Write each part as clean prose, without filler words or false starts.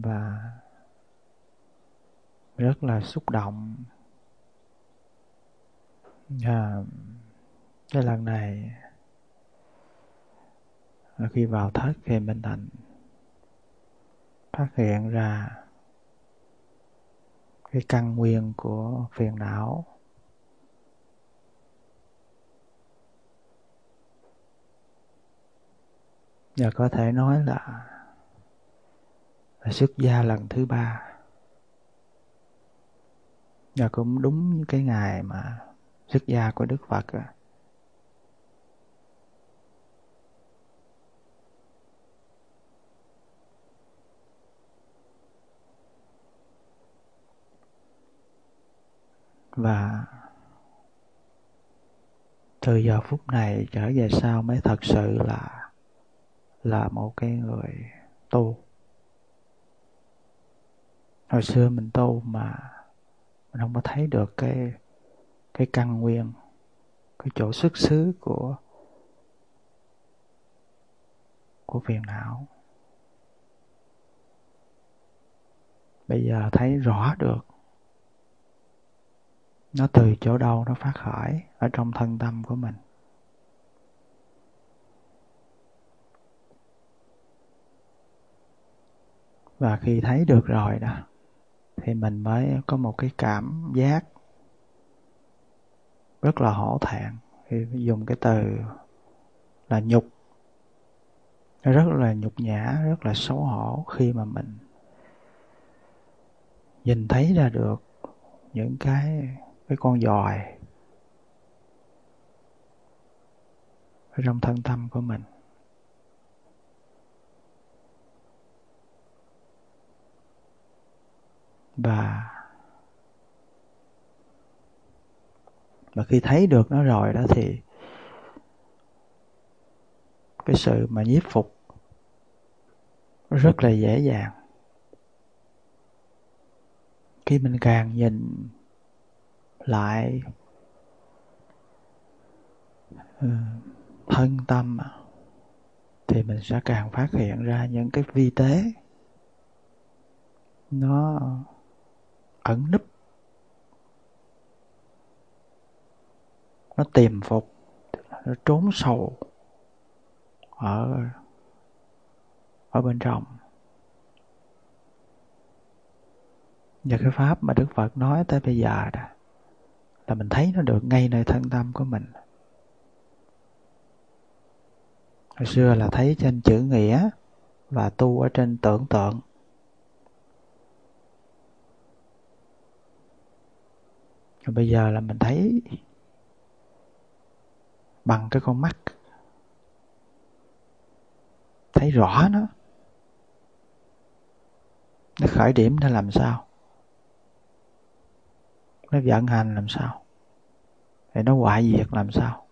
và rất là xúc động. Cái lần này khi vào thất thì Minh Thành phát hiện ra cái căn nguyên của phiền não. Và có thể nói là xuất gia lần thứ 3. Và cũng đúng cái ngày mà xuất gia của Đức Phật. Và từ giờ phút này trở về sau mới thật sự là một cái người tu. Hồi xưa mình tu mà mình không có thấy được cái căn nguyên, cái chỗ xuất xứ của phiền não. Bây giờ thấy rõ được nó từ chỗ đâu nó phát khởi ở trong thân tâm của mình. Và khi thấy được rồi đó thì mình mới có một cái cảm giác rất là hổ thẹn. Khi dùng cái từ là nhục, rất là nhục nhã, rất là xấu hổ khi mà mình nhìn thấy ra được những cái con giòi ở trong thân tâm của mình. Và khi thấy được nó rồi đó thì cái sự mà nhiếp phục rất là dễ dàng. Khi mình càng nhìn lại thân tâm thì mình sẽ càng phát hiện ra những cái vi tế nó ẩn núp, nó tiềm phục, nó trốn sâu ở bên trong. Và cái pháp mà Đức Phật nói tới bây giờ đó là mình thấy nó được ngay nơi thân tâm của mình. Hồi xưa là thấy trên chữ nghĩa và tu ở trên tưởng tượng. Rồi bây giờ là mình thấy bằng cái con mắt, thấy rõ nó khởi điểm nó làm sao, nó vận hành làm sao, thì nó hoại diệt làm sao.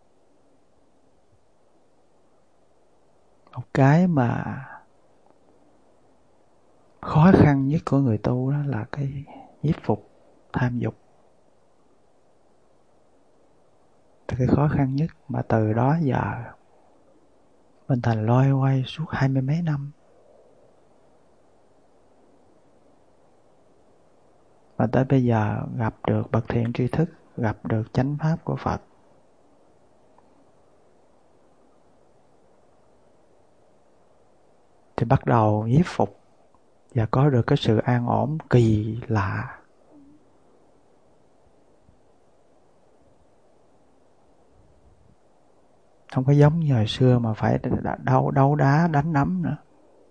Một cái mà khó khăn nhất của người tu đó là cái nhiếp phục tham dục. Cái khó khăn nhất mà từ đó giờ mình thành loay hoay suốt 20 mấy năm. Và tới bây giờ gặp được bậc thiện tri thức, gặp được chánh pháp của Phật, thì bắt đầu nhiếp phục và có được cái sự an ổn kỳ lạ. Không có giống như hồi xưa mà phải đấu đá đánh đấm nữa.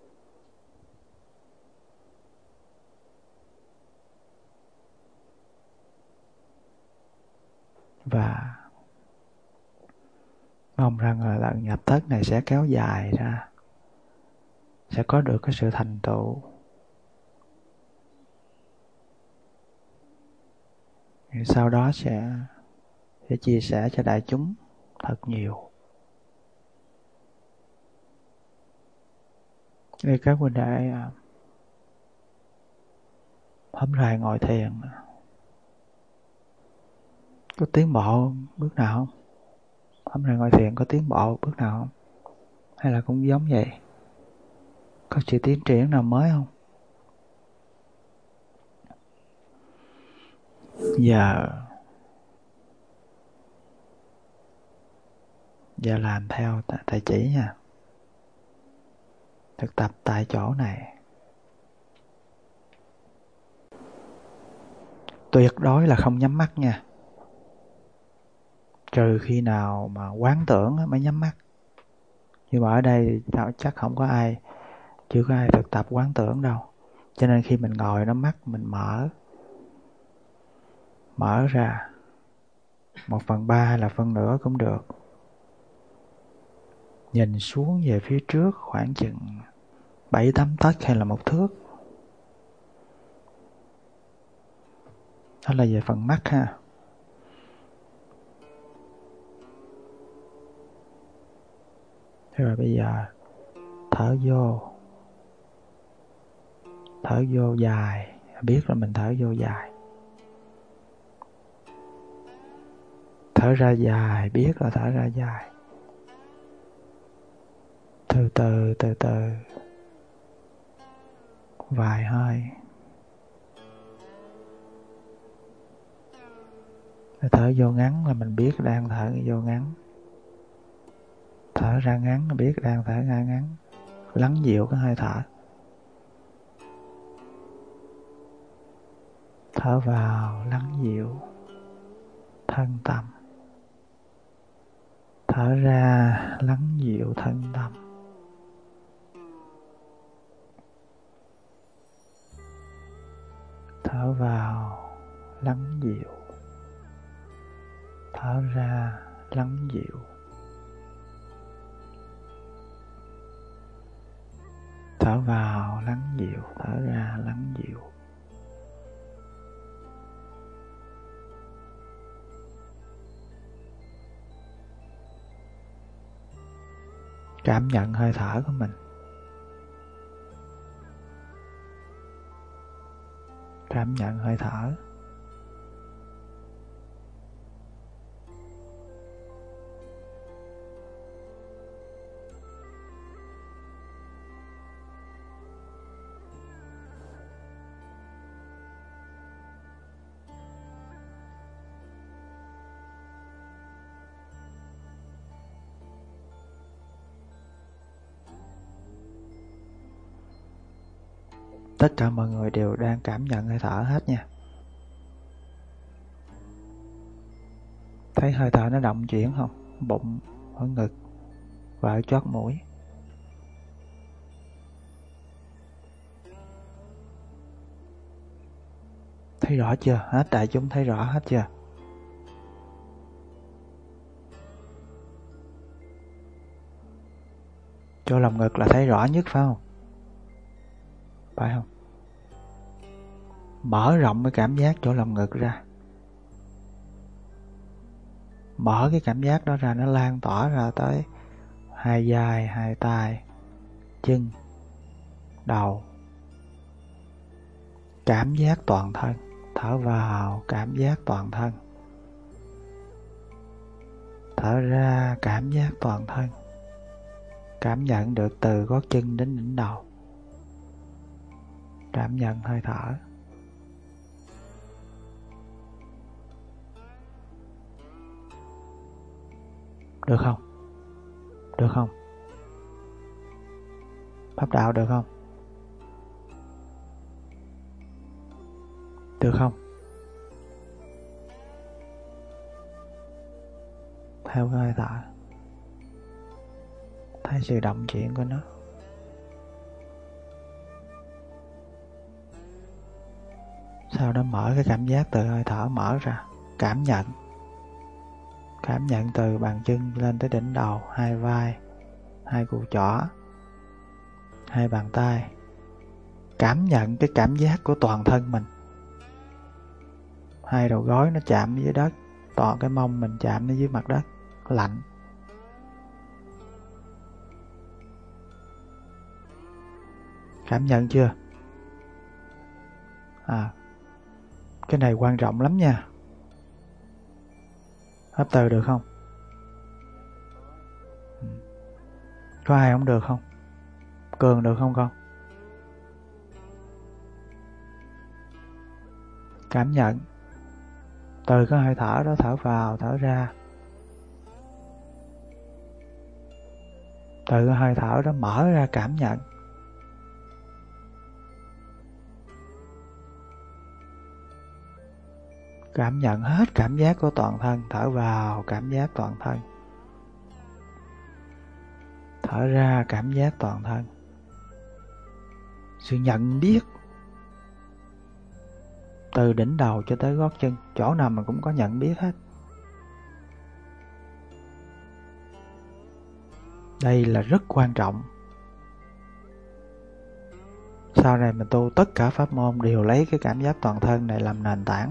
Và mong rằng là lần nhập thất này sẽ kéo dài ra, sẽ có được cái sự thành tựu. Sau đó sẽ chia sẻ cho đại chúng thật nhiều. Đây các huynh đệ, hôm nay ngồi thiền có tiến bộ bước nào không? Hôm nay ngồi thiền có tiến bộ bước nào không? Hay là cũng giống vậy? Có sự tiến triển nào mới không? Giờ làm theo thầy chỉ nha. Thực tập tại chỗ này. Tuyệt đối là không nhắm mắt nha. Trừ khi nào mà quán tưởng mới nhắm mắt. Nhưng mà ở đây chắc không có ai, chưa có ai thực tập quán tưởng đâu. Cho nên khi mình ngồi nó mắt mình mở ra 1/3 hay là phân nửa cũng được. Nhìn xuống về phía trước khoảng chừng 7-8 tấc hay là 1 thước. Đó là về phần mắt ha. Thế rồi bây giờ thở vô dài, biết là mình thở vô dài. Thở ra dài, biết là thở ra dài. Từ từ vài hơi. Thở vô ngắn là mình biết đang thở vô ngắn. Thở ra ngắn là biết đang thở ra ngắn. Lắng dịu cái hơi thở. Thở vào lắng dịu thân tâm. Thở ra lắng dịu thân tâm. Thở vào lắng dịu. Thở ra lắng dịu. Thở vào lắng dịu, thở ra lắng dịu. Cảm nhận hơi thở của mình. Cảm nhận hơi thở. Tất cả mọi người đều đang cảm nhận hơi thở hết nha. Thấy hơi thở nó động chuyển không? Bụng, ở ngực và ở chót mũi. Thấy rõ chưa? Hết đại chúng thấy rõ hết chưa? Chỗ lồng ngực là thấy rõ nhất phải không? Phải không? Mở rộng cái cảm giác chỗ lồng ngực ra. Mở cái cảm giác đó ra, nó lan tỏa ra tới hai vai, hai tay, chân, đầu. Cảm giác toàn thân. Thở vào cảm giác toàn thân. Thở ra cảm giác toàn thân. Cảm nhận được từ gót chân đến đỉnh đầu. Cảm nhận hơi thở. Được không? Được không? Pháp đạo được không? Được không? Theo cái hơi thở. Thấy sự động chuyển của nó. Sau đó mở cái cảm giác từ hơi thở mở ra. Cảm nhận. Cảm nhận từ bàn chân lên tới đỉnh đầu, hai vai, hai cùi chỏ, hai bàn tay. Cảm nhận cái cảm giác của toàn thân mình. Hai đầu gối nó chạm dưới đất, toàn cái mông mình chạm dưới mặt đất, lạnh. Cảm nhận chưa? Cái này quan trọng lắm nha. Hấp từ được không? Có ai không được không? Cường được không con? Cảm nhận. Từ cái hơi thở đó thở vào thở ra. Từ cái hơi thở đó mở ra cảm nhận. Cảm nhận hết cảm giác của toàn thân. Thở vào cảm giác toàn thân. Thở ra cảm giác toàn thân. Sự nhận biết từ đỉnh đầu cho tới gót chân, chỗ nào mình cũng có nhận biết hết. Đây là rất quan trọng. Sau này mình tu tất cả pháp môn đều lấy cái cảm giác toàn thân này làm nền tảng.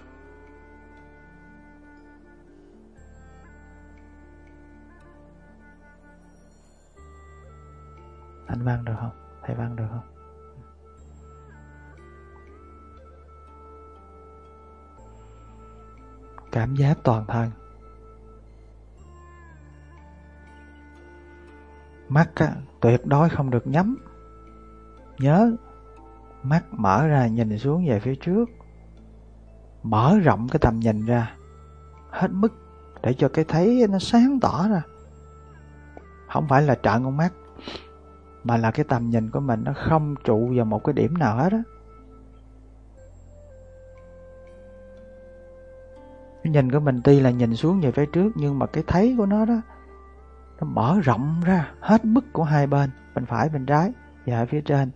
Anh Văn được không? Thầy Văn được không? Cảm giác toàn thân. Mắt á, tuyệt đối không được nhắm. Nhớ, mắt mở ra nhìn xuống về phía trước. Mở rộng cái tầm nhìn ra hết mức để cho cái thấy nó sáng tỏ ra. Không phải là trợn con mắt, mà là cái tầm nhìn của mình nó không trụ vào một cái điểm nào hết á. Cái nhìn của mình tuy là nhìn xuống về phía trước, nhưng mà cái thấy của nó đó, nó mở rộng ra hết mức của hai bên, bên phải bên trái và ở phía trên.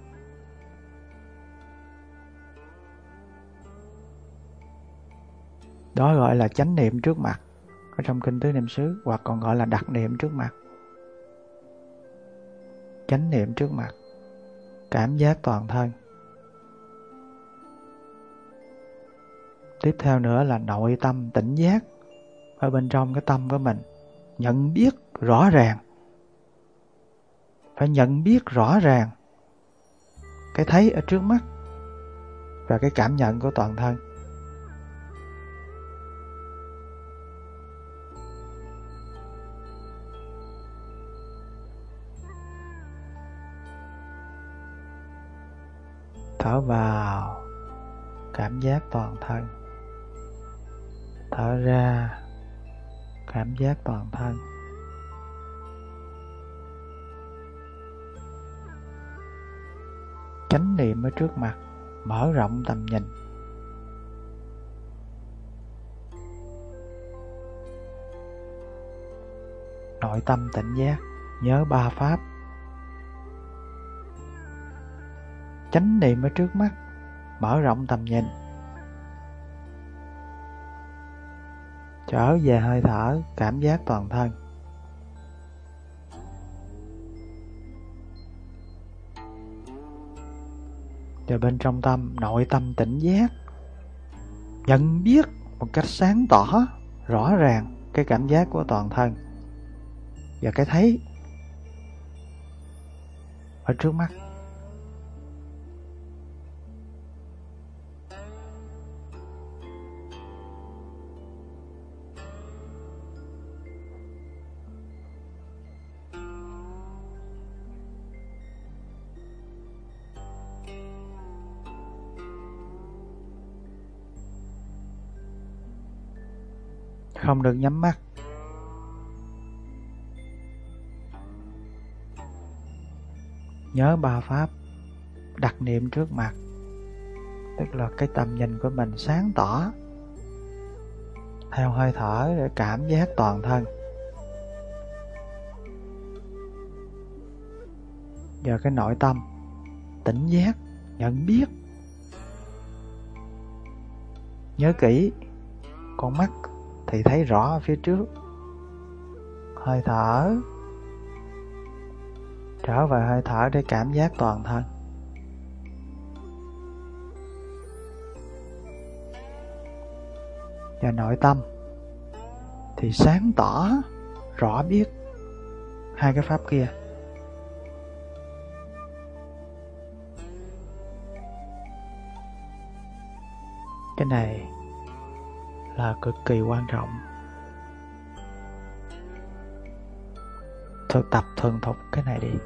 Đó gọi là chánh niệm trước mặt ở trong kinh Tứ Niệm xứ, hoặc còn gọi là đặc niệm trước mặt. Chánh niệm trước mặt, cảm giác toàn thân. Tiếp theo nữa là nội tâm tỉnh giác ở bên trong cái tâm của mình, nhận biết rõ ràng. Phải nhận biết rõ ràng cái thấy ở trước mắt và cái cảm nhận của toàn thân. Thở vào, cảm giác toàn thân. Thở ra, cảm giác toàn thân. Chánh niệm ở trước mặt, mở rộng tầm nhìn. Nội tâm tỉnh giác, nhớ ba pháp. Chánh niệm ở trước mắt, mở rộng tầm nhìn. Trở về hơi thở, cảm giác toàn thân. Và bên trong tâm, nội tâm tỉnh giác, nhận biết một cách sáng tỏ, rõ ràng cái cảm giác của toàn thân và cái thấy ở trước mắt. Không được nhắm mắt. Nhớ ba pháp đặc niệm trước mặt, tức là cái tầm nhìn của mình sáng tỏ theo hơi thở để cảm giác toàn thân. Và cái nội tâm tỉnh giác, nhận biết. Nhớ kỹ, con mắt thì thấy rõ ở phía trước. Hơi thở, trở về hơi thở để cảm giác toàn thân. Và nội tâm thì sáng tỏ, rõ biết hai cái pháp kia. Cái này là cực kỳ quan trọng. Thực tập thuần thục cái này đi.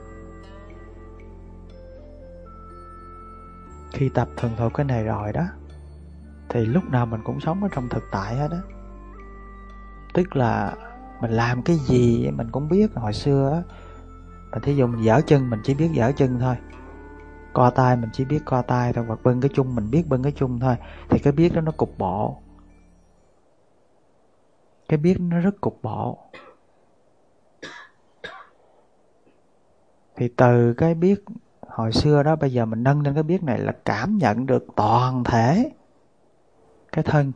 Khi tập thuần thục cái này rồi đó, thì lúc nào mình cũng sống ở trong thực tại hết á. Tức là mình làm cái gì mình cũng biết. Hồi xưa á, mình thí dụ mình giở chân, mình chỉ biết giở chân thôi. Co tay mình chỉ biết co tay thôi, hoặc bưng cái chung mình biết bưng cái chung thôi. Thì cái biết đó nó cục bộ. Cái biết nó rất cục bộ. Thì từ cái biết hồi xưa đó, bây giờ mình nâng lên cái biết này là cảm nhận được toàn thể cái thân,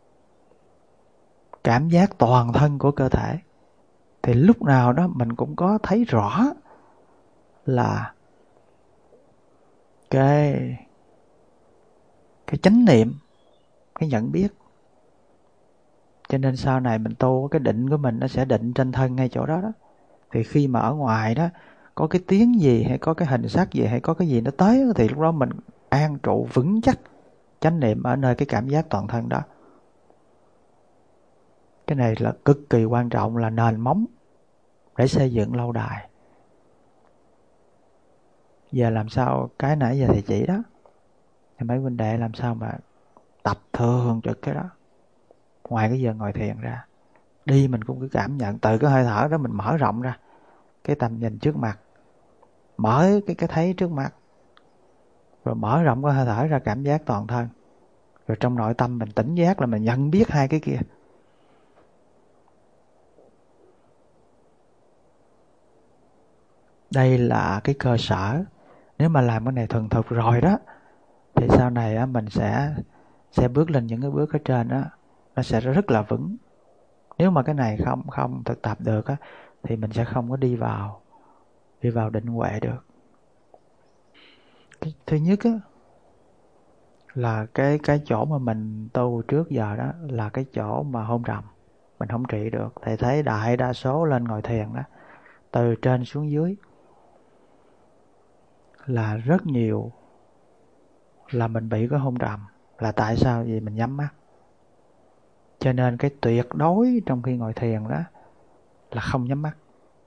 cảm giác toàn thân của cơ thể. Thì lúc nào đó mình cũng có thấy rõ là cái chánh niệm, cái nhận biết. Cho nên sau này mình tu, cái định của mình nó sẽ định trên thân ngay chỗ đó đó. Thì khi mà ở ngoài đó có cái tiếng gì hay có cái hình sắc gì hay có cái gì nó tới, thì lúc đó mình an trụ vững chắc chánh niệm ở nơi cái cảm giác toàn thân đó. Cái này là cực kỳ quan trọng, là nền móng để xây dựng lâu đài. Giờ làm sao, cái nãy giờ thầy chỉ đó, thì mấy huynh đệ làm sao mà tập thường trực cái đó. Ngoài cái giờ ngồi thiền ra, đi mình cũng cứ cảm nhận từ cái hơi thở đó, mình mở rộng ra cái tầm nhìn trước mặt, mở cái thấy trước mặt, rồi mở rộng cái hơi thở ra cảm giác toàn thân. Rồi trong nội tâm mình tỉnh giác là mình nhận biết hai cái kia. Đây là cái cơ sở. Nếu mà làm cái này thuần thục rồi đó, thì sau này á, mình sẽ bước lên những cái bước ở trên đó, nó sẽ rất là vững. Nếu mà cái này không thực tập được á, thì mình sẽ không có đi vào định huệ được. Thứ nhất á, là cái chỗ mà mình tu trước giờ đó là cái chỗ mà hôn trầm, mình không trị được. Thầy thấy đại đa số lên ngồi thiền đó, từ trên xuống dưới là rất nhiều là mình bị cái hôn trầm. Là tại sao? Vì mình nhắm mắt. Cho nên cái tuyệt đối trong khi ngồi thiền đó là không nhắm mắt.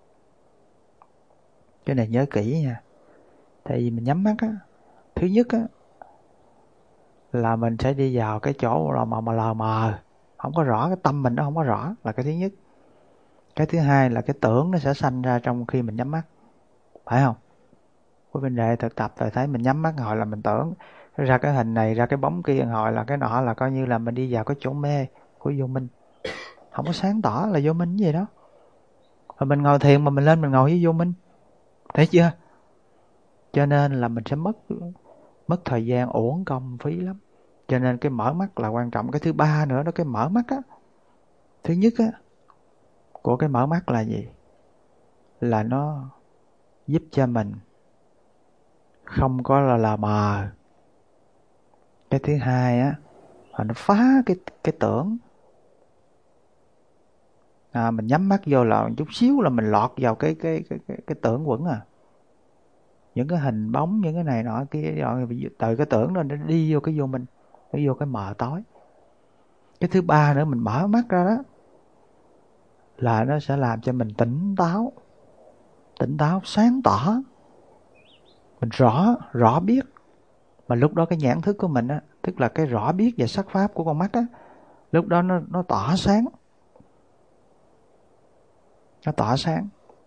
Cái này nhớ kỹ nha. Tại vì mình nhắm mắt á, thứ nhất á là mình sẽ đi vào cái chỗ mà lờ mờ, không có rõ, cái tâm mình nó không có rõ, là cái thứ nhất. Cái thứ hai là cái tưởng nó sẽ sanh ra trong khi mình nhắm mắt, phải không? Của bên đệ thực tập rồi thấy mình nhắm mắt hồi là mình tưởng ra cái hình này, ra cái bóng kia, hồi là cái nọ, là coi như là mình đi vào cái chỗ mê của vô minh. Không có sáng tỏ là vô minh gì đó. Rồi mình ngồi thiền mà mình lên mình ngồi với vô minh, thấy chưa? Cho nên là mình sẽ mất thời gian, uổng công phí lắm. Cho nên cái mở mắt là quan trọng. Cái thứ ba nữa đó, cái mở mắt á, thứ nhất á của cái mở mắt là gì? Là nó giúp cho mình không có là mờ. Cái thứ hai á là nó phá cái tưởng. Mình nhắm mắt vô là chút xíu là mình lọt vào cái tưởng quẩn à. Những cái hình bóng, những cái này nọ kia, từ cái tưởng đó nó đi vô cái vô minh, nó vô cái mờ tối. Cái thứ ba nữa, mình mở mắt ra đó là nó sẽ làm cho mình tỉnh táo, sáng tỏ. Mình rõ biết. Mà lúc đó cái nhãn thức của mình á, tức là cái rõ biết về sắc pháp của con mắt á, lúc đó nó tỏa sáng. Nó tỏa sáng.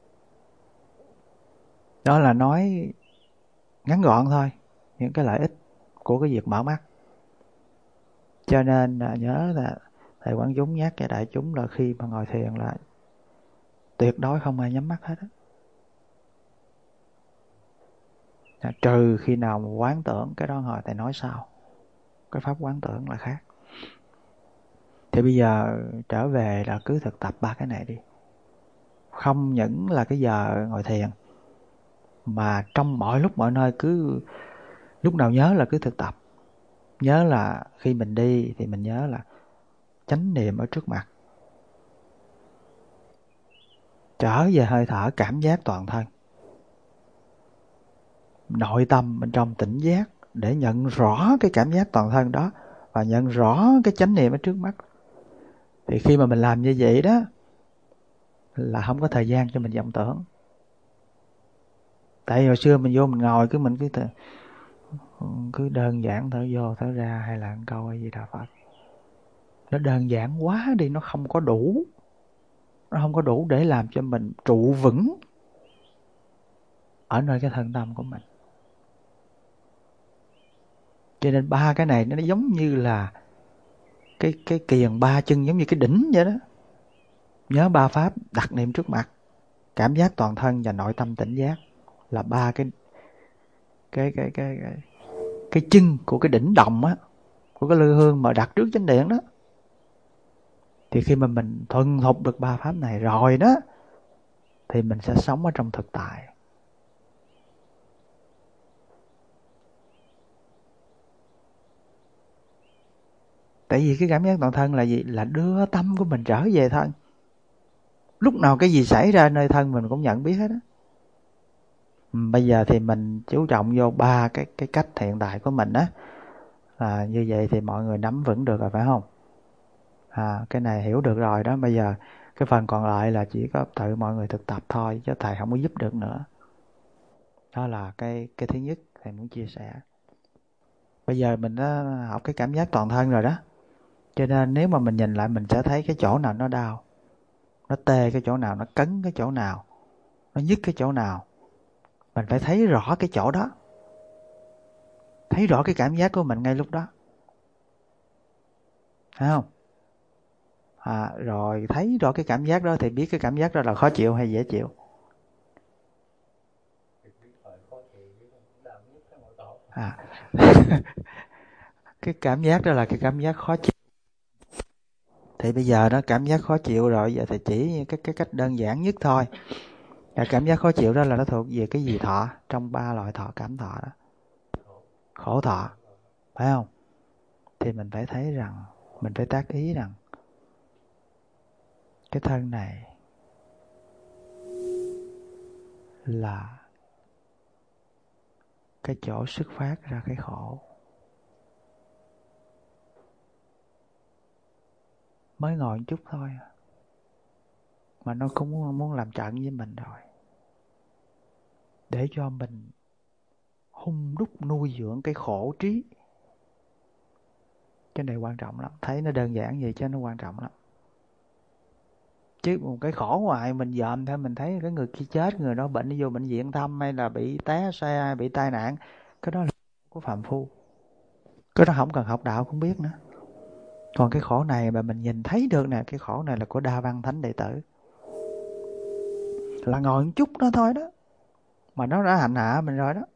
Đó là nói ngắn gọn thôi, những cái lợi ích của cái việc mở mắt. Cho nên là nhớ là thầy Quán Dũng nhắc cho đại chúng là khi mà ngồi thiền là tuyệt đối không ai nhắm mắt hết á. Trừ khi nào mà quán tưởng, cái đó hồi thầy nói sau. Cái pháp quán tưởng là khác. Thì bây giờ trở về là cứ thực tập ba cái này đi. Không những là cái giờ ngồi thiền, mà trong mọi lúc mọi nơi, cứ lúc nào nhớ là cứ thực tập. Nhớ là khi mình đi thì mình nhớ là chánh niệm ở trước mặt. Trở về hơi thở, cảm giác toàn thân. Nội tâm bên trong tỉnh giác để nhận rõ cái cảm giác toàn thân đó và nhận rõ cái chánh niệm ở trước mắt. Thì khi mà mình làm như vậy đó là không có thời gian cho mình vọng tưởng. Tại vì hồi xưa mình vô mình ngồi mình cứ đơn giản thở vô thở ra, hay là câu hay gì đó Phật. Nó đơn giản quá đi, nó không có đủ. Nó không có đủ để làm cho mình trụ vững ở nơi cái thân tâm của mình. Cho nên ba cái này nó giống như là cái kiềng ba chân, giống như cái đỉnh vậy đó. Nhớ ba pháp đặt niệm trước mặt, cảm giác toàn thân và nội tâm tỉnh giác là ba cái chân của cái đỉnh đồng á, của cái lư hương mà đặt trước chánh điện đó. Thì khi mà mình thuần thục được ba pháp này rồi đó, thì mình sẽ sống ở trong thực tại. Tại vì cái cảm giác toàn thân là gì? Là đưa tâm của mình trở về thân. Lúc nào cái gì xảy ra nơi thân mình cũng nhận biết hết á. Bây giờ thì mình chú trọng vô ba cái cách hiện tại của mình á. Như vậy thì mọi người nắm vững được rồi phải không? Cái này hiểu được rồi đó. Bây giờ cái phần còn lại là chỉ có tự mọi người thực tập thôi, chứ thầy không có giúp được nữa. Đó là cái thứ nhất thầy muốn chia sẻ. Bây giờ mình đã học cái cảm giác toàn thân rồi đó, cho nên nếu mà mình nhìn lại mình sẽ thấy cái chỗ nào nó đau, nó tê cái chỗ nào, nó cấn cái chỗ nào, nó nhức cái chỗ nào. Mình phải thấy rõ cái chỗ đó, thấy rõ cái cảm giác của mình ngay lúc đó, thấy không? Rồi thấy rõ cái cảm giác đó thì biết cái cảm giác đó là khó chịu hay dễ chịu. Cái cảm giác đó là cái cảm giác khó chịu. Thì bây giờ đó cảm giác khó chịu rồi, giờ thì chỉ cái cách đơn giản nhất thôi. Cảm giác khó chịu đó là nó thuộc về cái gì thọ? Trong ba loại thọ cảm thọ đó. Khổ thọ, phải không? Thì mình phải thấy rằng, mình phải tác ý rằng cái thân này là cái chỗ xuất phát ra cái khổ. Mới ngồi một chút thôi mà nó cũng muốn làm trận với mình rồi. Để cho mình hung đúc nuôi dưỡng cái khổ trí. Cái này quan trọng lắm. Thấy nó đơn giản vậy chứ nó quan trọng lắm. Chứ một cái khổ hoài mình dòm theo, mình thấy cái người kia chết, người đó bệnh, đi vô bệnh viện thăm, hay là bị té xe, hay bị tai nạn, cái đó là của phàm phu. Cái đó không cần học đạo cũng biết nữa. Còn cái khổ này mà mình nhìn thấy được nè, cái khổ này là của Đa Văn Thánh Đệ Tử. Là ngồi một chút đó thôi đó, mà nó đã hành hạ mình rồi đó.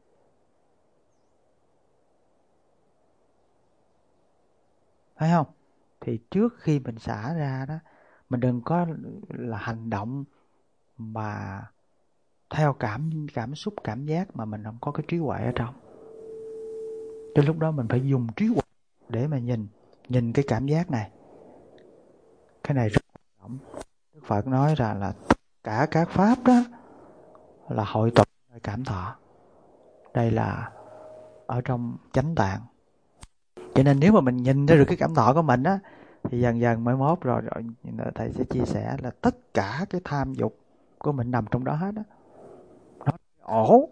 Thấy không? Thì trước khi mình xả ra đó, mình đừng có là hành động mà theo cảm xúc, cảm giác mà mình không có cái trí huệ ở trong. Cho lúc đó mình phải dùng trí huệ để mà nhìn cái cảm giác này. Cái này rất quan trọng. Đức Phật nói là cả các pháp đó là hội tụ cảm thọ. Đây là ở trong chánh tạng. Cho nên nếu mà mình nhìn ra được cái cảm thọ của mình á, thì dần dần mới mốt rồi thầy sẽ chia sẻ là tất cả cái tham dục của mình nằm trong đó hết á. Nó ổ.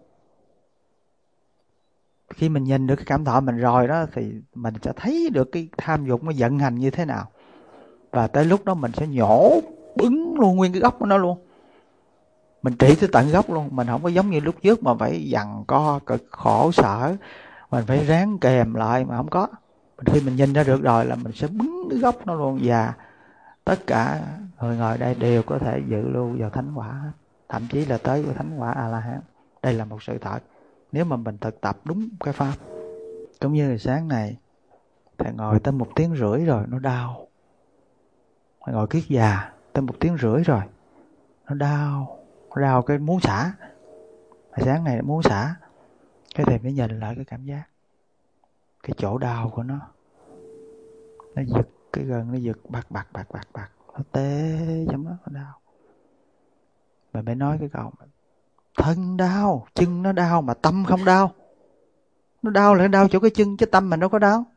Khi mình nhìn được cái cảm thọ mình rồi đó, thì mình sẽ thấy được cái tham dục nó vận hành như thế nào. Và tới lúc đó mình sẽ nhổ bứng luôn nguyên cái gốc của nó luôn. Mình trị tới tận gốc luôn. Mình không có giống như lúc trước mà phải giằng co cực khổ sở, mình phải ráng kèm lại, mà không có. Khi mình nhìn ra được rồi là mình sẽ bứng cái gốc nó luôn. Và tất cả người ngồi đây đều có thể dự lưu vào thánh quả hết, thậm chí là tới của thánh quả A-la-hán. Đây là một sự thật nếu mà mình thực tập đúng cái pháp. Cũng như là sáng này thầy ngồi tới 1 tiếng rưỡi rồi nó đau. Thầy ngồi kiết già tới 1 tiếng rưỡi rồi nó đau cái muốn xả. Sáng này muốn xả, cái thầy mới nhìn lại cái cảm giác, cái chỗ đau của nó giật, cái gân nó giật bạc, nó tê trong đó, nó đau. Mình mới nói cái câu thân đau, chân nó đau mà tâm không đau. Nó đau là nó đau chỗ cái chân, chứ tâm mình đâu có đau.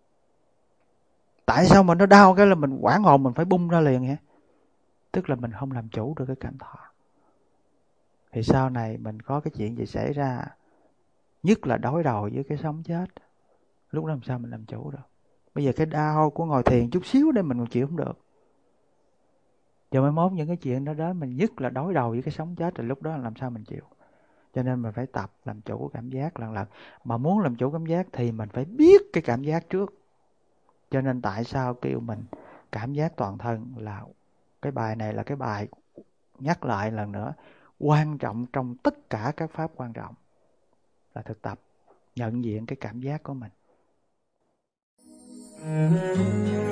Tại sao mà nó đau cái là mình hoảng hồn, mình phải bung ra liền hả? Tức là mình không làm chủ được cái cảm thọ. Thì sau này mình có cái chuyện gì xảy ra, nhất là đối đầu với cái sống chết, lúc đó làm sao mình làm chủ được? Bây giờ cái đau của ngồi thiền chút xíu đây mình còn chịu không được. Giờ mai mốt những cái chuyện đó đến mình nhất là đối đầu với cái sống chết, thì lúc đó làm sao mình chịu. Cho nên mình phải tập làm chủ cảm giác lần lần. Mà muốn làm chủ cảm giác thì mình phải biết cái cảm giác trước. Cho nên tại sao kêu mình cảm giác toàn thân, là cái bài này là cái bài nhắc lại lần nữa, quan trọng trong tất cả các pháp quan trọng là thực tập nhận diện cái cảm giác của mình.